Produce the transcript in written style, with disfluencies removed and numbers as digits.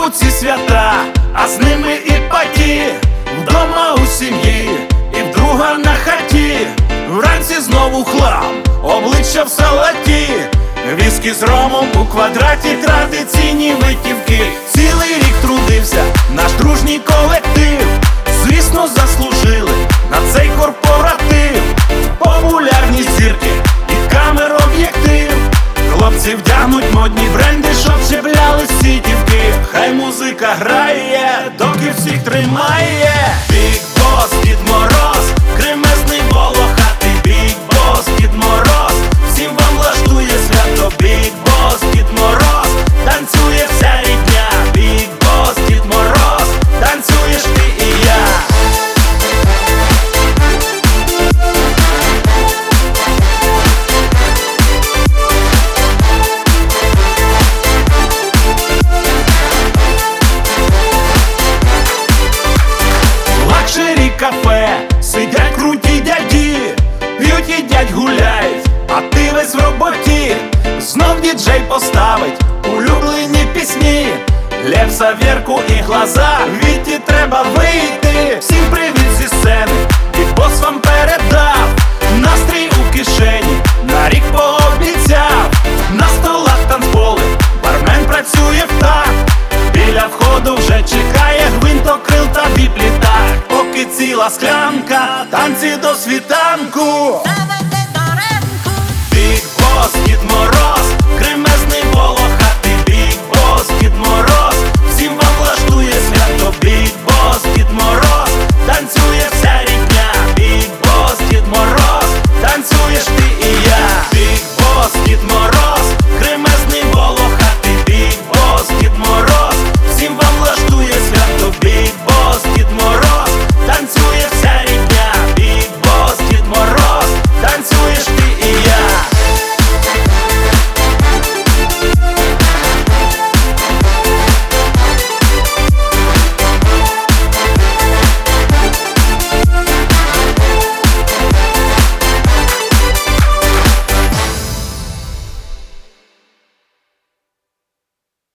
у ці свята, а з ними і паті, вдома у сім'ї і в друга на хаті. Вранці знову хлам, обличчя в салаті, віскі з ромом у квадраті, традиційні витівки. Цілий рік трудився наш дружній колектив, звісно, заслужили на цей корпоратив. Популярні зірки і камер об'єктив, хлопці вдягнуть модні бренди, щоб чіпляли сітівки. Хай музика грає, доки всіх тримає. Big Boss, Дід Мороз, кремезний волохатий. Big Boss, Дід Мороз, всім вам влаштує свято. Big Boss, Дід Мороз, танцює вся рідня. Big Boss, Дід Мороз, танцюєш ти і я. Лакшері кафе, сидять круті дяді, п'ють, їдять, гуляють, а ти весь в роботі. Знов діджей поставить улюблені пісні, Лепса, Вірку і Глаза. Віті треба вийти. Всім привіт зі сцени, Big Boss вам передав. Настрій у кишені, на рік пообіцяв. На столах танцполи, бармен працює в такт. Біля входу вже чекає гвинтокрил та віп-літак. Поки ціла склянка, танці до світанку.